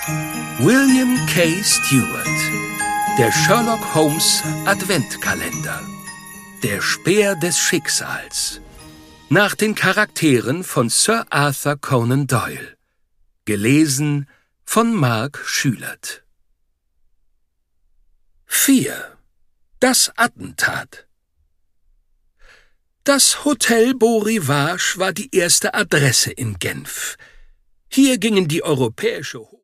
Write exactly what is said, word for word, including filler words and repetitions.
William K. Stewart. Der Sherlock Holmes Adventkalender. Der Speer des Schicksals. Nach den Charakteren von Sir Arthur Conan Doyle. Gelesen von Mark Schülert. vier. Das Attentat. Das Hotel Beau Rivage war die erste Adresse in Genf. Hier gingen die europäische